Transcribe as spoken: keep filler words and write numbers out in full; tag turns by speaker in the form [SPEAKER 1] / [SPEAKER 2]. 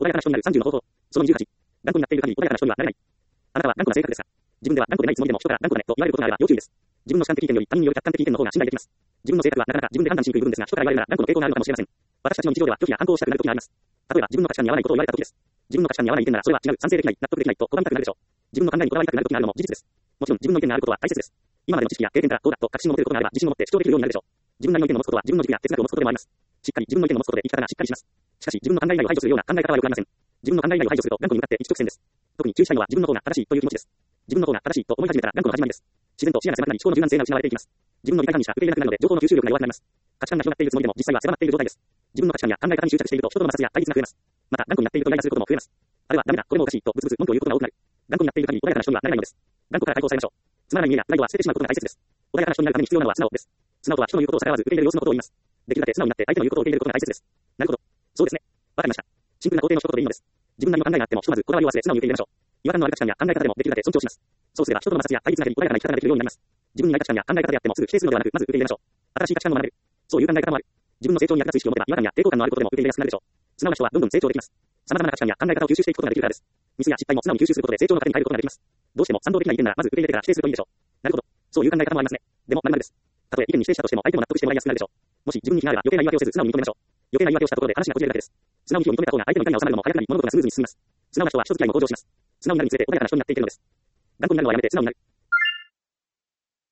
[SPEAKER 1] 穏やかな人になるさんじゅうの方法。そのにじゅうはち。頑固になっている限り穏やかな人にはなれない。あなたは頑固な性格ですが、自分では頑固でないつもりでも人から頑固だねと言われることがあれば要注意です。自分の主観的意見より他人による客観的意見の方が信頼できます。自分の性格はなかなか自分で判断しにくい部分ですが、人から言われるなら頑固の傾向があるのかもしれません。私たちの日常では拒否や反抗をしたくなる時があります。例えば自分の価値観に合わないことを言われた時です。自分の価値観に合わない意見ならそれは違う、賛成できない、納得できないと拒みたくなるでしょう。自分の考えにこだわりたくなる時があるのも事実です。もちろん自分の意見があることは大切です。今までの知識や経験からこうだと確信を持てることがあれば自信を持って主張できるようになるでしょう。自分なりの意見を持つことは自分の軸や哲学を持つことでもあります。しっかり自分の意見を持つことで生き方がしっかりします。しかし自分の考え以外を排除するような考え方は良くありません。自分の考え以外を排除すると頑固に向かって一直線です。特に注意したいのは自分の方が正しいという気持ちです。自分の方が正しいと思い始めたら頑固の始まりです。自然と視野が狭くなり思考の柔軟性が失われていきます。自分の理解範囲しか受け入れなくなるので情報の吸収力が弱くなります。価値観が広がっているつもりでも実際は狭まっている状態です。自分の価値観や考え方に執着していると人との摩擦や対立が増えます。また頑固になっているとイライラすることも増えます。あれはダメだ、これもおかしいとブツブツ文句を言うことが多くなる。頑固になっている限り穏やかな人にはなれないのです。頑固から解放されましょう。つまらない家やプライドは捨ててしまうことが大切です。穏やかな人になるために必要なのは素直です。素直とは人の言うことを逆らわず受け入れる様子のことを言います。できるだけ素直になって相手の言うことを受け入れることが大切です。なるほど。そうですね。わかりました。シンプルな肯定の一言でいいのです。自分なりの考えがあってもひとまずこだわりを忘れ素直に受け入れましょう。違和感のある価値観や考え方でもできるだけ尊重します。そうすれば人との摩擦や対立が減り穏やかな生き方ができるようになります。自分にない価値観や考え方であってもすぐ否定するのではなくまず受け入れましょう。新しい価値観も学べる。そういう考え方もある。自分の成長に役立つ意識を持てば違和感や抵抗感のあることでも受け入れやすくなるでしょう。素直な人はどんどん成長できます。様々な価値観や考え方を吸収していくことができるからです。ミスや失敗も素直に吸収することで成長の糧に変えることができます。どうしても賛同できない意見ならまず受け入れてから否定するといいでしょう。なるほど。そういう考え方もありますね。でも〇〇です。たとえ意見に否定したとしても相手も納得してもらいやすくなるでしょう。もし自分に非があれば余計な言い訳をせず素直に認めましょう。余計な言い訳をしたところで話がこじれるだけです。素直に非を認めた方が相手の怒りが収まるのも早くなり物事がスムーズに進みます。素直な人は人付き合いも向上します。素直になるにつれて穏やかな人になっていけるのです。頑固になるのはやめて素直になる。